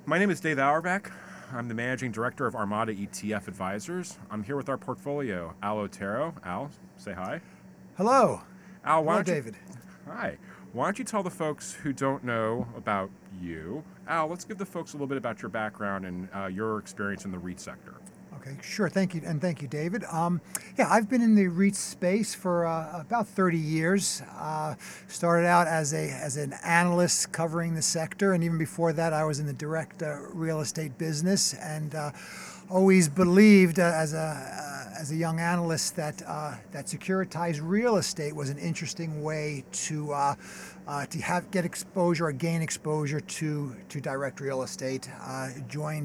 My name is Dave Auerbach. I'm the managing director of Armada ETF Advisors. I'm here with our portfolio, Al Otero. Al, say hi. Hello. Al, why Hello, don't you? David. Hi. Why don't you tell the folks who don't know about you? Al, let's give the folks a little bit about your background and your experience in the REIT sector. Okay, sure. Thank you, and thank you, David. Yeah, I've been in the REIT space for about 30 years. Started out as an analyst covering the sector, and even before that, I was in the direct real estate business, and always believed as a young analyst that securitized real estate was an interesting way to get exposure or gain exposure to direct real estate. Joined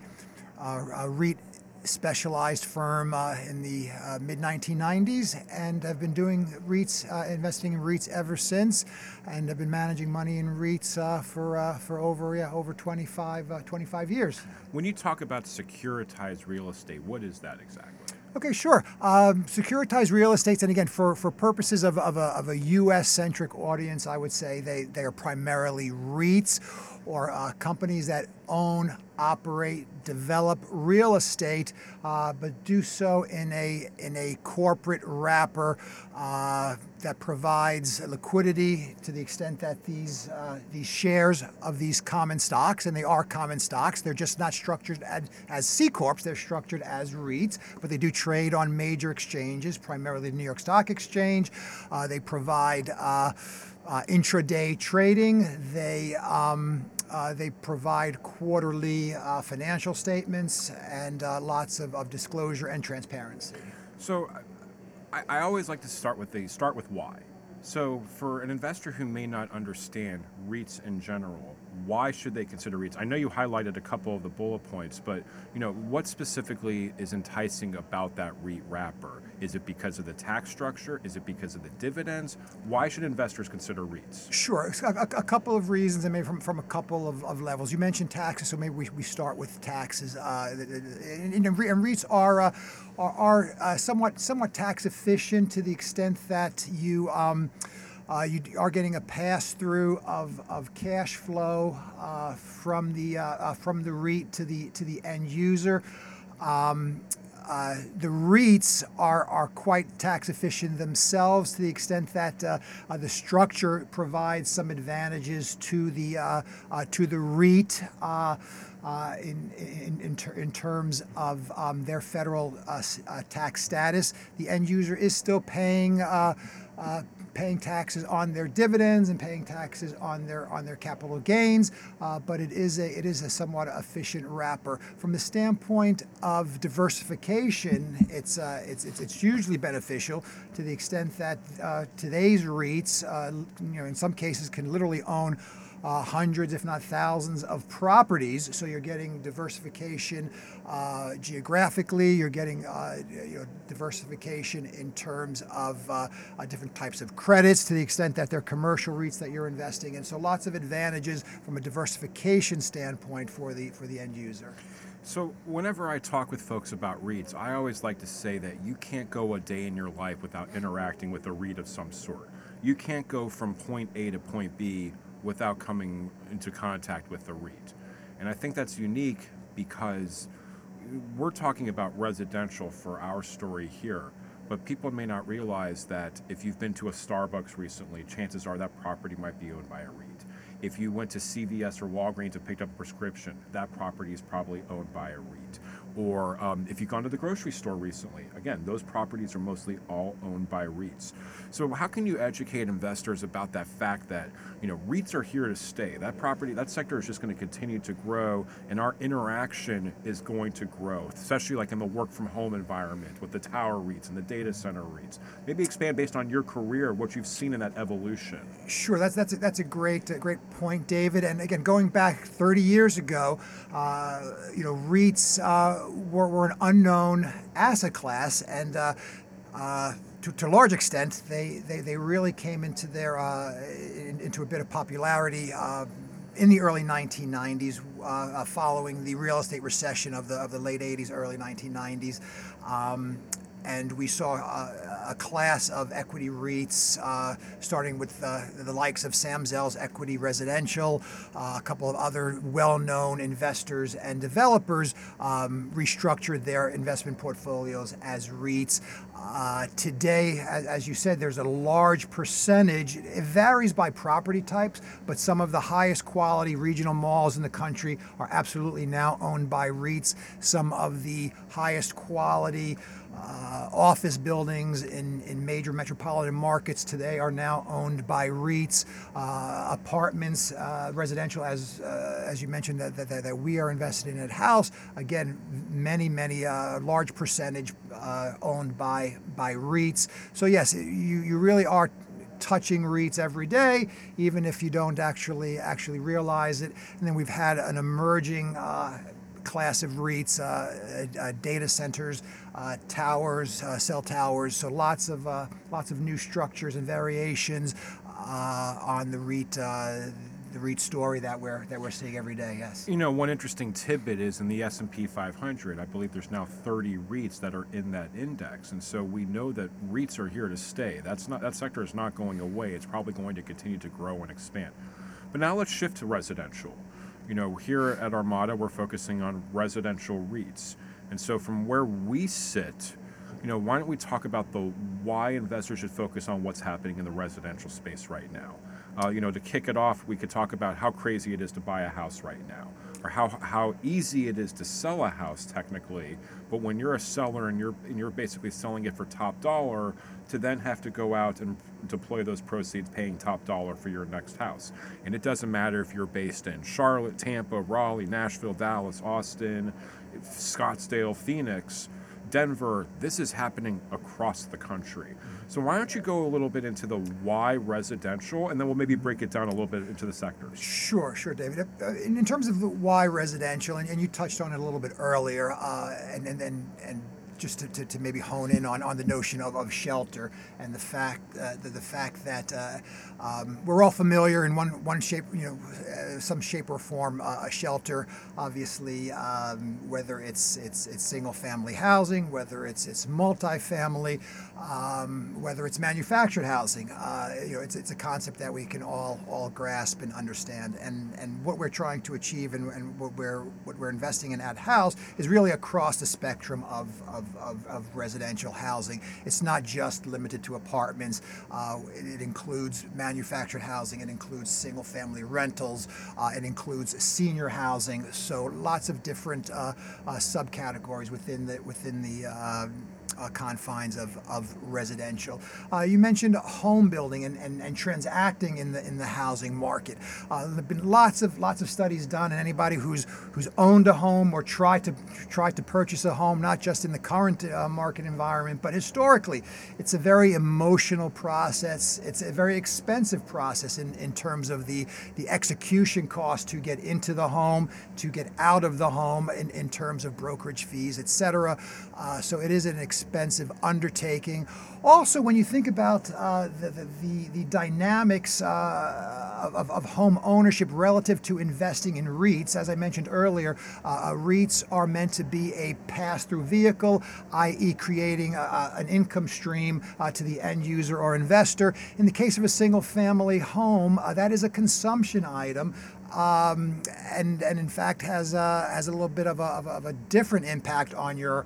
a REIT specialized firm in the mid 1990s, and have been doing REITs, investing in REITs ever since, and have been managing money in REITs for over 25 years. When you talk about securitized real estate, what is that exactly? Okay, sure. Securitized real estate, and again, for purposes of a U.S. centric audience, I would say they are primarily REITs or companies that own, operate, develop real estate, but do so in a corporate wrapper that provides liquidity to the extent that these shares of these common stocks, and they are common stocks, they're just not structured as C corps, they're structured as REITs, but they do trade on major exchanges, primarily the New York Stock Exchange. They provide intraday trading. They provide quarterly financial statements and lots of disclosure and transparency. So, I always like to start with why. So, for an investor who may not understand REITs in general, why should they consider REITs? I know you highlighted a couple of the bullet points, but what specifically is enticing about that REIT wrapper? Is it because of the tax structure? Is it because of the dividends? Why should investors consider REITs? Sure, a couple of reasons, and maybe from a couple of levels. You mentioned taxes, so maybe we start with taxes. And REITs are somewhat tax efficient to the extent that you are getting a pass through of cash flow from the REIT to the end user. The REITs are quite tax efficient themselves to the extent that the structure provides some advantages to the REIT in terms of their federal tax status. The end user is still paying taxes on their dividends and paying taxes on their capital gains, but it is a somewhat efficient wrapper. From the standpoint of diversification, it's hugely beneficial to the extent that today's REITs, in some cases, can literally own hundreds, if not thousands, of properties. So you're getting diversification geographically. You're getting diversification in terms of different types of credits to the extent that they're commercial REITs that you're investing in. So lots of advantages from a diversification standpoint for the end user. So, whenever I talk with folks about REITs, I always like to say that you can't go a day in your life without interacting with a REIT of some sort. You can't go from point A to point B without coming into contact with the REIT. And I think that's unique because we're talking about residential for our story here, but people may not realize that if you've been to a Starbucks recently, chances are that property might be owned by a REIT. If you went to CVS or Walgreens and picked up a prescription, that property is probably owned by a REIT. Or if you've gone to the grocery store recently, again, those properties are mostly all owned by REITs. So how can you educate investors about that fact that REITs are here to stay? That sector is just going to continue to grow, and our interaction is going to grow, especially like in the work from home environment with the tower REITs and the data center REITs. Maybe expand based on your career, what you've seen in that evolution. Sure, that's a great point, David. And again, going back 30 years ago, REITs were an unknown asset class, and to a large extent, they really came into into a bit of popularity in the early 1990s, following the real estate recession of the late 80s, early 1990s. and we saw a class of equity REITs, starting with the likes of Sam Zell's Equity Residential, a couple of other well-known investors and developers restructured their investment portfolios as REITs. Today, as you said, there's a large percentage. It varies by property types, but some of the highest quality regional malls in the country are absolutely now owned by REITs. Some of the highest quality office buildings in major metropolitan markets today are now owned by REITs. Apartments, residential, as you mentioned, that we are invested in at House, again, many large percentage owned by REITs. So yes, you really are touching REITs every day, even if you don't actually realize it. And then we've had an emerging class of REITs, data centers, towers, cell towers. So lots of new structures and variations on the REIT story that we're seeing every day. Yes. You know, one interesting tidbit is in the S&P 500, I believe there's now 30 REITs that are in that index, and so we know that REITs are here to stay. That sector is not going away. It's probably going to continue to grow and expand. But now let's shift to residential. You know, here at Armada, we're focusing on residential REITs. And so from where we sit, you know, why don't we talk about why investors should focus on what's happening in the residential space right now? You know, to kick it off, we could talk about how crazy it is to buy a house right now, or how easy it is to sell a house technically. But when you're a seller and you're basically selling it for top dollar, to then have to go out and deploy those proceeds paying top dollar for your next house. And it doesn't matter if you're based in Charlotte, Tampa, Raleigh, Nashville, Dallas, Austin, Scottsdale, Phoenix, Denver. This is happening across the country. So why don't you go a little bit into the why residential, and then we'll maybe break it down a little bit into the sectors. Sure, David. In terms of the why residential, and you touched on it a little bit earlier, and just to maybe hone in on the notion of shelter and the fact that we're all familiar in one shape, some shape or form, a shelter. Obviously, whether it's single family housing, whether it's multifamily, whether it's manufactured housing. It's a concept that we can all grasp and understand. And what we're trying to achieve and what we're investing in at House is really across the spectrum of residential housing. It's not just limited to apartments. It includes manufactured housing. It includes single-family rentals. It includes senior housing. So lots of different subcategories within the confines of residential. You mentioned home building and transacting in the housing market. There've been lots of studies done, and anybody who's owned a home or tried to purchase a home, not just in the current market environment, but historically, it's a very emotional process. It's a very expensive process in terms of the execution cost to get into the home, to get out of the home, in terms of brokerage fees, etc. So it is an expensive undertaking. Also, when you think about the dynamics of home ownership relative to investing in REITs, as I mentioned earlier, REITs are meant to be a pass-through vehicle, i.e. creating an income stream to the end user or investor. In the case of a single-family home, that is a consumption item. And in fact has a little bit of a different impact on your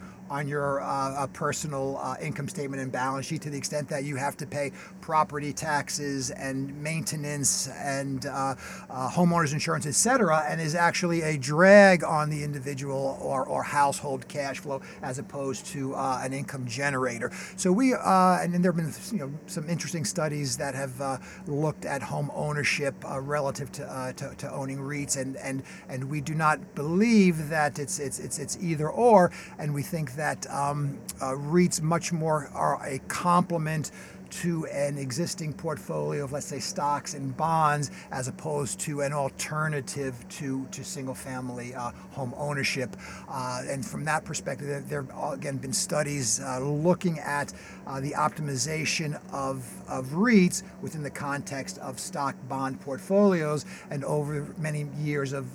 personal income statement and balance sheet, to the extent that you have to pay property taxes and maintenance and homeowners insurance, etc., and is actually a drag on the individual or household cash flow as opposed to an income generator. So and then there have been some interesting studies that have looked at home ownership relative to owning REITs, and we do not believe that it's either or, and we think that REITs much more are a complement to an existing portfolio of, let's say, stocks and bonds, as opposed to an alternative to single-family home ownership. And from that perspective, there have again been studies looking at the optimization of REITs within the context of stock bond portfolios, and over many years of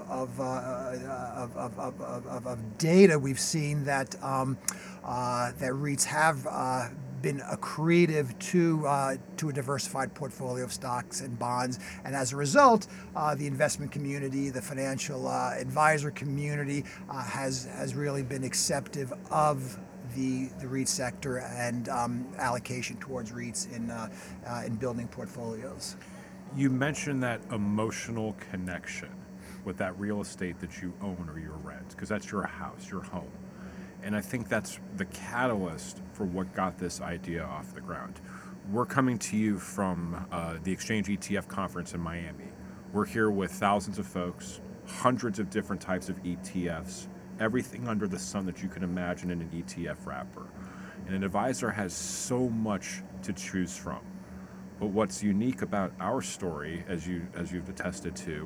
data, we've seen that that REITs have been accretive to a diversified portfolio of stocks and bonds, and as a result, the investment community, the financial advisor community, has really been acceptive of the REIT sector and allocation towards REITs in building portfolios. You mentioned that emotional connection with that real estate that you own or you rent, because that's your house, your home. And I think that's the catalyst for what got this idea off the ground. We're coming to you from the Exchange ETF conference in Miami. We're here with thousands of folks, hundreds of different types of ETFs, everything under the sun that you can imagine in an ETF wrapper. And an advisor has so much to choose from. But what's unique about our story, as you've attested to,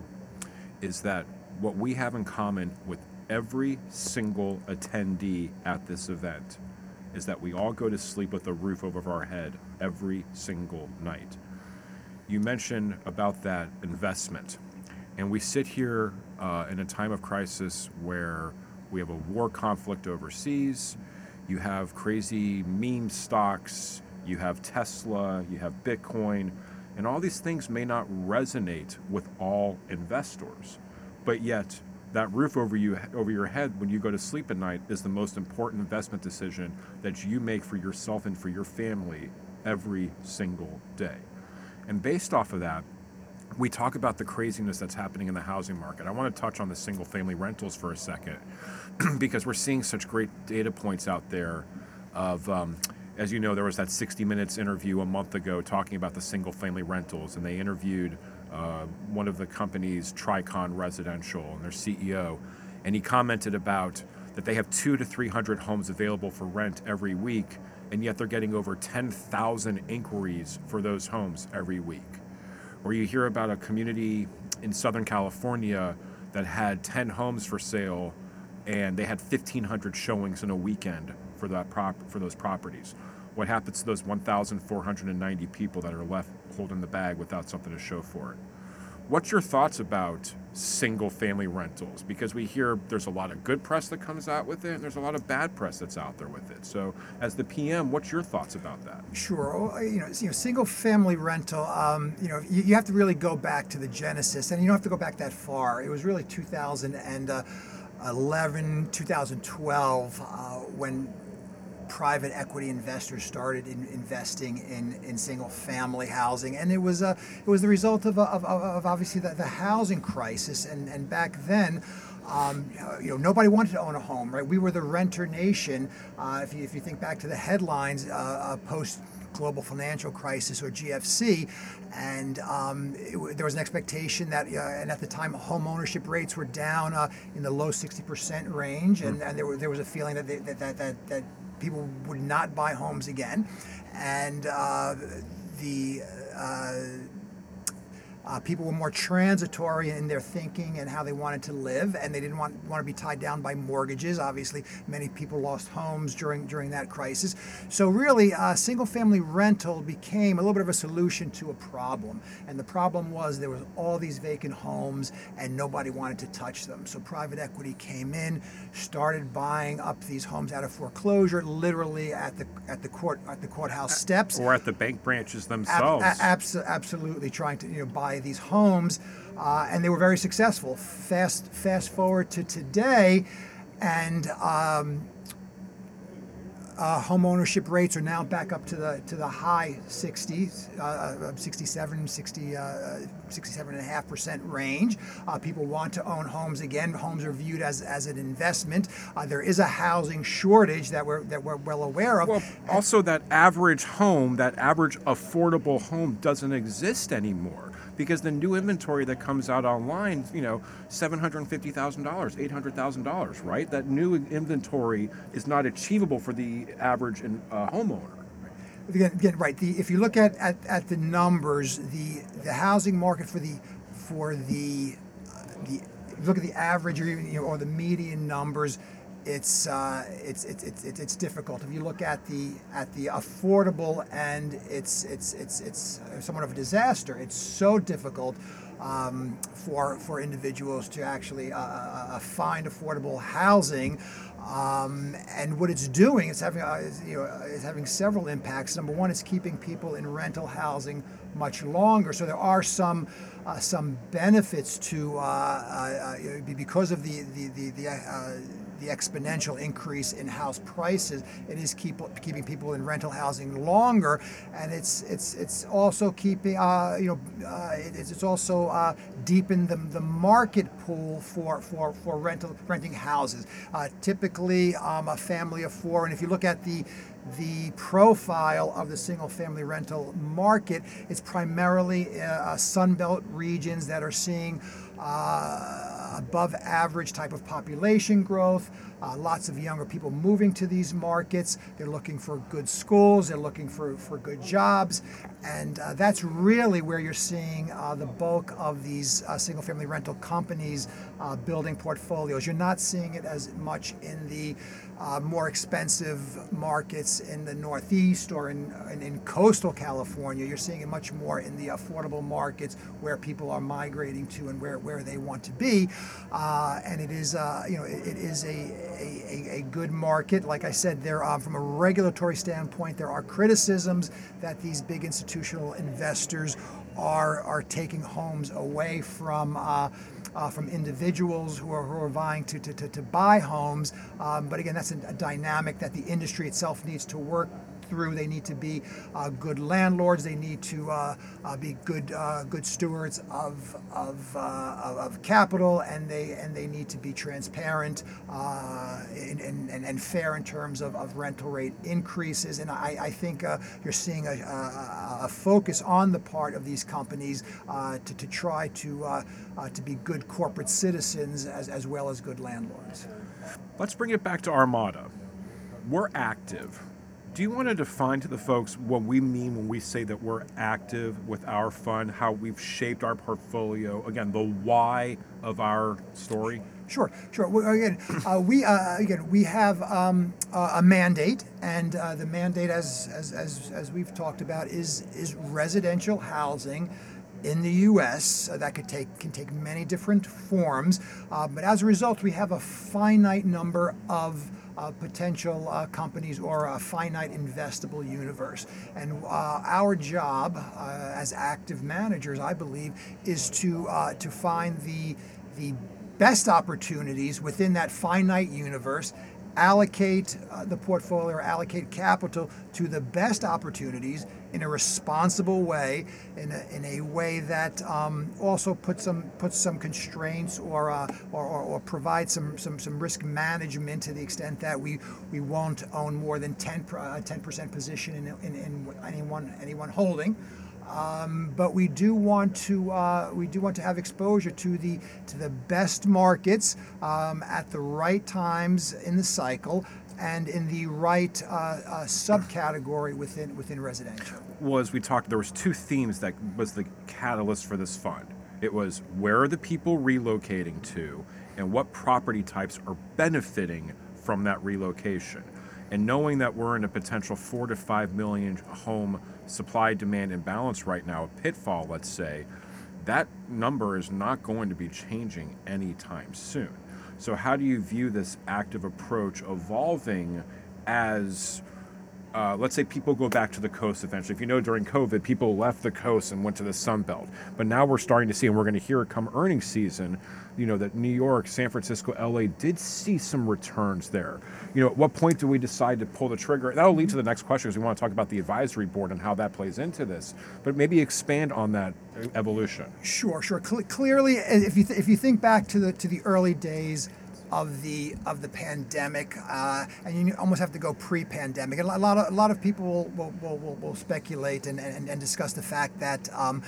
is that what we have in common with every single attendee at this event is that we all go to sleep with a roof over our head every single night. You mentioned about that investment, and we sit here in a time of crisis where we have a war conflict overseas, you have crazy meme stocks, you have Tesla, you have Bitcoin, and all these things may not resonate with all investors, but yet that roof over your head when you go to sleep at night is the most important investment decision that you make for yourself and for your family every single day. And based off of that, we talk about the craziness that's happening in the housing market. I want to touch on the single-family rentals for a second because we're seeing such great data points out there of, as you know, there was that 60 Minutes interview a month ago talking about the single-family rentals, and they interviewed one of the companies, Tricon Residential, and their CEO, and he commented about that they have 200 to 300 homes available for rent every week, and yet they're getting over 10,000 inquiries for those homes every week. Or you hear about a community in Southern California that had 10 homes for sale, and they had 1,500 showings in a weekend for those properties. What happens to those 1,490 people that are left holding the bag without something to show for it? What's your thoughts about single-family rentals? Because we hear there's a lot of good press that comes out with it, and there's a lot of bad press that's out there with it. So, as the PM, what's your thoughts about that? Sure. Single-family rental. You have to really go back to the genesis, and you don't have to go back that far. It was really 2011, 2012 when private equity investors started investing in single-family housing, and it was the result of obviously the housing crisis. And back then, nobody wanted to own a home, right? We were the renter nation. If you think back to the headlines post global financial crisis or GFC, and there was an expectation that, and at the time, home ownership rates were down in the low 60% range, and there was a feeling that people would not buy homes again, and people were more transitory in their thinking and how they wanted to live, and they didn't want to be tied down by mortgages. Obviously, many people lost homes during that crisis. So really, single-family rental became a little bit of a solution to a problem, and the problem was there was all these vacant homes and nobody wanted to touch them. So private equity came in, started buying up these homes out of foreclosure, literally at the courthouse steps, or at the bank branches themselves. Absolutely, trying to buy these homes, and they were very successful. Fast forward to today, and home ownership rates are now back up to the high 60s, 67.5% range. People want to own homes again. Homes are viewed as an investment. There is a housing shortage that we're well aware of. Well, also that average home, that average affordable home doesn't exist anymore, because the new inventory that comes out online, $750,000, $800,000, right? That new inventory is not achievable for the average homeowner. Again, right. If you look at the numbers, the housing market the look at the average or even or the median numbers, it's difficult. If you look at the affordable end, it's somewhat of a disaster. It's so difficult for individuals to actually find affordable housing. And what it's doing is having several impacts. Number one, it's keeping people in rental housing much longer. So there are some benefits to because of the exponential increase in house prices. It is keeping people in rental housing longer, and it's also keeping it's also deepened the market pool for renting houses. Typically, a family of four, and if you look at the profile of the single-family rental market, it's primarily Sunbelt regions that are seeing above average type of population growth, lots of younger people moving to these markets. They're looking for good schools, they're looking for good jobs, and that's really where you're seeing the bulk of these single-family rental companies building portfolios. You're not seeing it as much in the more expensive markets in the Northeast or in coastal California. You're seeing it much more in the affordable markets where people are migrating to and where they want to be. And it is it is a good market. Like I said, there from a regulatory standpoint, there are criticisms that these big institutional investors are taking homes away from individuals who are vying to buy homes. But again, that's a dynamic that the industry itself needs to work through. They need to be good landlords. They need to be good stewards of capital, and they need to be transparent and fair in terms of rental rate increases. And I think you're seeing a focus on the part of these companies to try to be good corporate citizens as well as good landlords. Let's bring it back to Armada. We're active. Do you want to define to the folks what we mean when we say that we're active with our fund, how we've shaped our portfolio, again, the why of our story? Sure. Well, again, we have a mandate, and the mandate, as we've talked about, is residential housing in the U.S. That can take many different forms, but as a result, we have a finite number of potential companies or a finite investable universe. And our job as active managers, I believe, is to find the best opportunities within that finite universe, allocate the portfolio or allocate capital to the best opportunities in a responsible way, in a way that also puts some constraints or provides some risk management to the extent that we won't own more than 10% position in any one holding. But we do want to have exposure to the best markets at the right times in the cycle and in the right subcategory within residential. Well, as we talked, there was two themes that was the catalyst for this fund. It was where are the people relocating to, and what property types are benefiting from that relocation. And knowing that we're in a potential 4 to 5 million home supply-demand imbalance right now, a pitfall, let's say, that number is not going to be changing anytime soon. So how do you view this active approach evolving as, let's say people go back to the coast eventually? If you know, during COVID, people left the coast and went to the Sun Belt. But now we're starting to see, and we're going to hear it come earnings season, that New York, San Francisco, LA did see some returns there. At what point do we decide to pull the trigger? That'll lead to the next question, because we want to talk about the advisory board and how that plays into this. But maybe expand on that evolution. Sure. Clearly, if you think back to the early days of the pandemic, and you almost have to go pre-pandemic. And a lot of people will speculate and discuss the fact that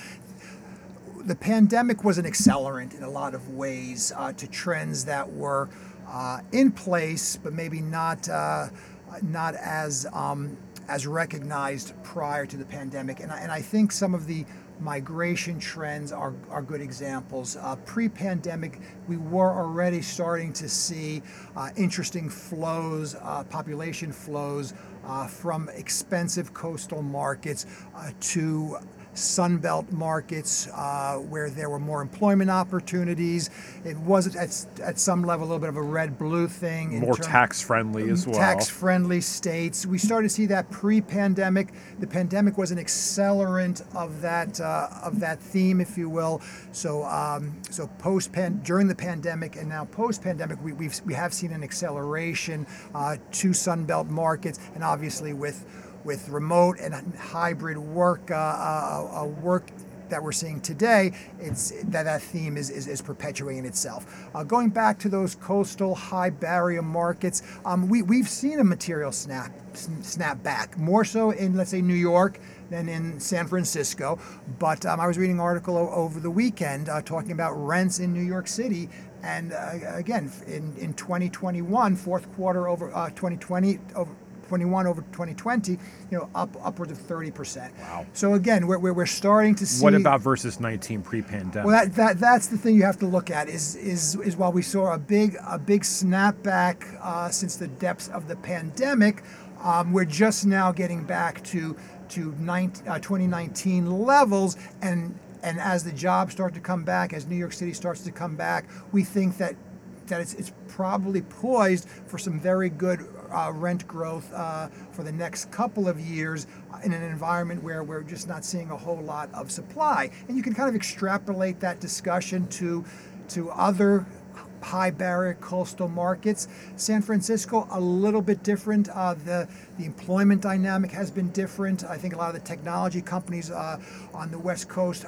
the pandemic was an accelerant in a lot of ways to trends that were in place, but maybe not as recognized prior to the pandemic. And I think some of the migration trends are good examples. Pre-pandemic, we were already starting to see interesting flows, population flows from expensive coastal markets to Sunbelt markets where there were more employment opportunities. It was at some level a little bit of a red-blue thing. More tax-friendly as well. Tax-friendly states. We started to see that pre-pandemic. The pandemic was an accelerant of that theme, if you will. So during the pandemic and now post-pandemic, we have seen an acceleration to Sunbelt markets, and obviously with remote and hybrid work that we're seeing today, it's that theme is perpetuating itself. Going back to those coastal high barrier markets, we've seen a material snap back, more so in, let's say, New York than in San Francisco. But I was reading an article over the weekend talking about rents in New York City. And again, in 2021, fourth quarter over 2020, over 21 over 2020, upwards of 30%. Wow. So again, we're starting to see. What about versus 19 pre-pandemic? Well, that's the thing you have to look at is while we saw a big snapback since the depths of the pandemic, we're just now getting back to 2019 levels, and as the jobs start to come back, as New York City starts to come back, we think that it's probably poised for some very good rent growth for the next couple of years in an environment where we're just not seeing a whole lot of supply. And you can kind of extrapolate that discussion to other high barrier coastal markets. San Francisco, a little bit different. The employment dynamic has been different. I think a lot of the technology companies on the West Coast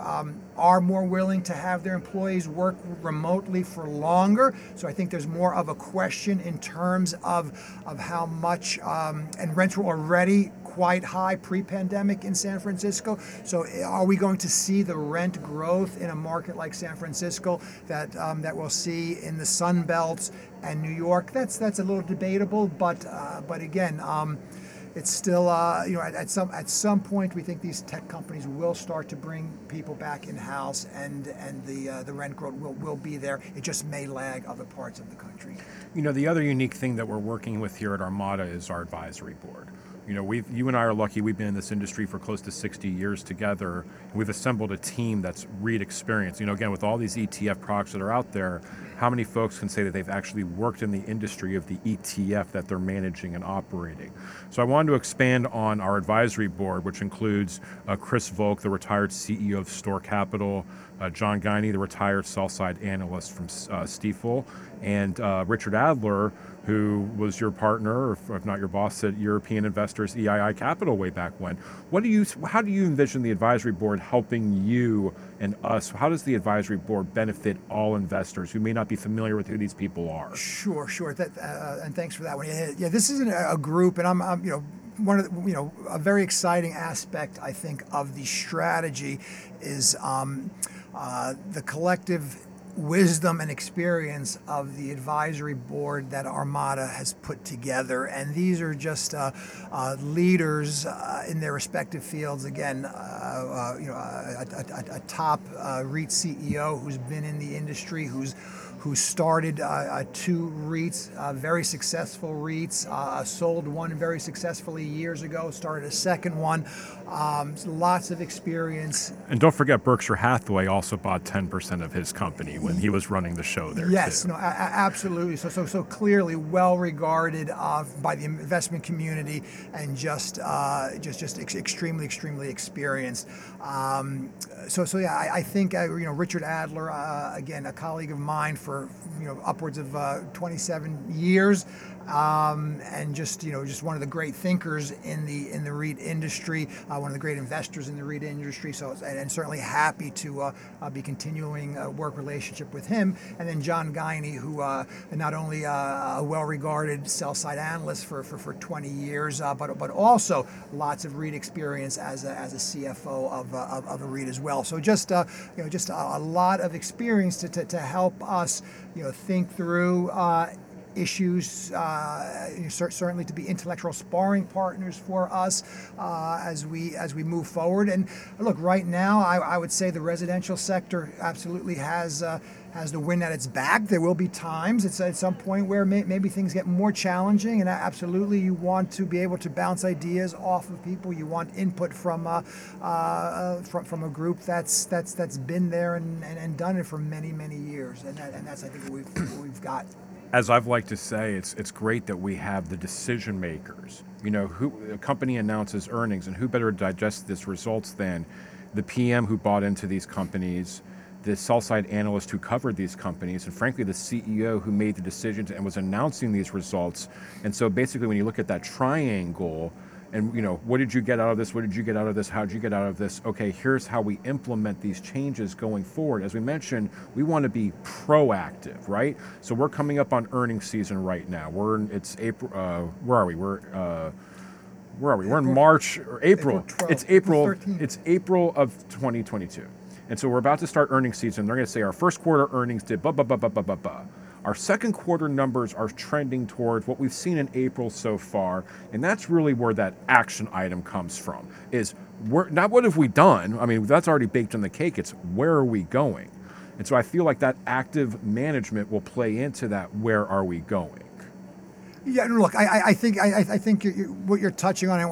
are more willing to have their employees work remotely for longer. So I think there's more of a question in terms of how much, and rents were already quite high pre-pandemic in San Francisco. So are we going to see the rent growth in a market like San Francisco that we'll see in the Sun Belts and New York? That's a little debatable, but again, it's still at some point we think these tech companies will start to bring people back in house, and the rent growth will be there. It just may lag other parts of the country. The other unique thing that we're working with here at Armada is our advisory board. You and I are lucky. We've been in this industry for close to 60 years together. And we've assembled a team that's REIT experienced. Again, with all these ETF products that are out there, how many folks can say that they've actually worked in the industry of the ETF that they're managing and operating? So I wanted to expand on our advisory board, which includes Chris Volk, the retired CEO of Store Capital, John Guiney, the retired sell-side analyst from Stifel, and Richard Adler, who was your partner, or if not your boss, at European Investors EII Capital way back when. How do you envision the advisory board helping you and us? How does the advisory board benefit all investors who may not be familiar with who these people are? Sure. And thanks for that one. Yeah, this is a group, and I'm one of the, a very exciting aspect, I think, of the strategy is the collective wisdom and experience of the advisory board that Armada has put together, and these are just leaders in their respective fields. Again, a top REIT CEO who's been in the industry, who started two REITs, very successful REITs, sold one very successfully years ago, started a second one, lots of experience. And don't forget, Berkshire Hathaway also bought 10% of his company when he was running the show there. Yes, too. No, absolutely. So clearly well regarded by the investment community, and just extremely experienced. So yeah, I think Richard Adler, again, a colleague of mine for upwards of 27 years, and just one of the great thinkers in the REIT industry, one of the great investors in the REIT industry. So and certainly happy to be continuing a work relationship with him. And then John Guiney, who not only a well-regarded sell-side analyst for 20 years, but also lots of REIT experience as a CFO of a REIT as well. So just a lot of experience to help us think through issues, certainly to be intellectual sparring partners for us as we move forward. And look, right now, I would say the residential sector absolutely has the wind at its back. There will be times at some point where maybe things get more challenging, and absolutely you want to be able to bounce ideas off of people. You want input from a group that's been there and done it for many years, and that's I think what we've got. As I've liked to say, it's great that we have the decision makers. Who a company announces earnings, and who better to digest this results than the PM who bought into these companies, the sell-side analyst who covered these companies, and frankly the CEO who made the decisions and was announcing these results. And so basically when you look at that triangle, and what did you get out of this? What did you get out of this? How did you get out of this? Okay, here's how we implement these changes going forward. As we mentioned, we want to be proactive, right? So we're coming up on earnings season right now. It's April. Where are we? Where are we? We're in March or April. It's April. It's April of 2022. And so we're about to start earnings season. They're going to say our first quarter earnings did blah, blah, blah, blah, blah, blah, blah. Our second quarter numbers are trending towards what we've seen in April so far. And that's really where that action item comes from, is not what have we done? I mean, that's already baked in the cake. It's where are we going? And so I feel like that active management will play into that where are we going? Yeah, look, I think what you're touching on,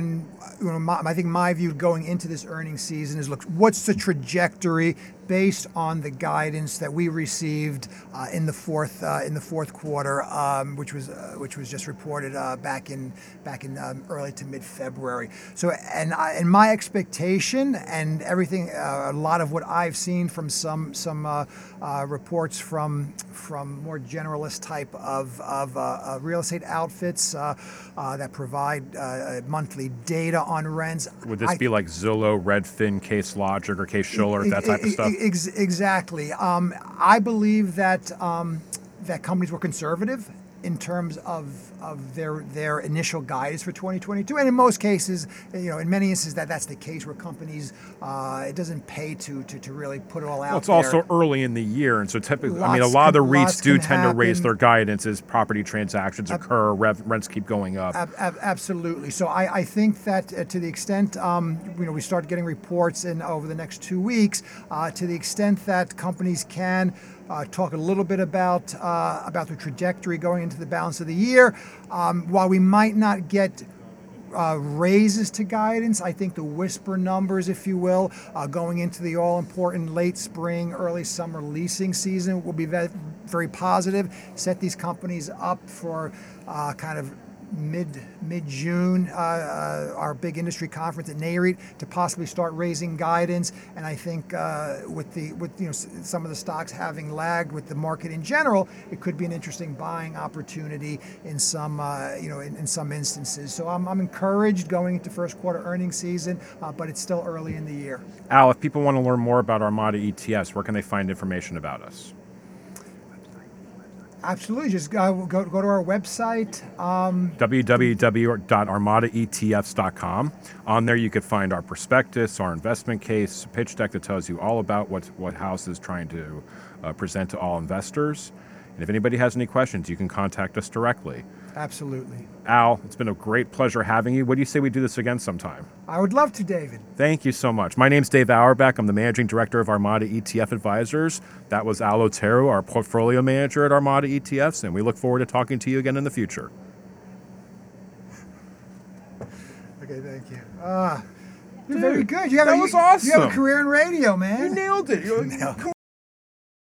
I think my view going into this earnings season is, look, what's the trajectory based on the guidance that we received in the fourth quarter, which was just reported back in early to mid February. So, and my expectation and everything, a lot of what I've seen from some reports from more generalist type of real estate outfits that provide monthly data on rents. Would this be like Zillow, Redfin, Case Logic, or Case Shiller, that type of stuff? Exactly. I believe that that companies were conservative in terms of their initial guidance for 2022, and in most cases, in many instances that's the case where companies it doesn't pay to really put it all out. Well, it's there. also early in the year, and so typically, a lot of the REITs do tend to raise their guidance as property transactions occur, rents keep going up. Absolutely. So I think that to the extent we start getting reports over the next 2 weeks, to the extent that companies can talk a little bit about the trajectory going into the balance of the year. While we might not get raises to guidance, I think the whisper numbers, if you will, going into the all-important late spring, early summer leasing season will be very, very positive. Set these companies up for kind of mid-June, our big industry conference at NAREIT, to possibly start raising guidance. And I think with some of the stocks having lagged with the market in general, it could be an interesting buying opportunity in some in some instances. So I'm encouraged going into first quarter earnings season, but it's still early in the year. Al, if people want to learn more about Armada ETFs, where can they find information about us? Absolutely. Just go to our website. www.armadaetfs.com. On there you could find our prospectus, our investment case, pitch deck that tells you all about what House is trying to present to all investors. And if anybody has any questions, you can contact us directly. Absolutely. Al, it's been a great pleasure having you. What do you say we do this again sometime? I would love to, David. Thank you so much. My name's Dave Auerbach. I'm the Managing Director of Armada ETF Advisors. That was Al Otero, our Portfolio Manager at Armada ETFs, and we look forward to talking to you again in the future. Okay, thank you. You're very good. That was awesome. You have a career in radio, man. You nailed it. Nailed it.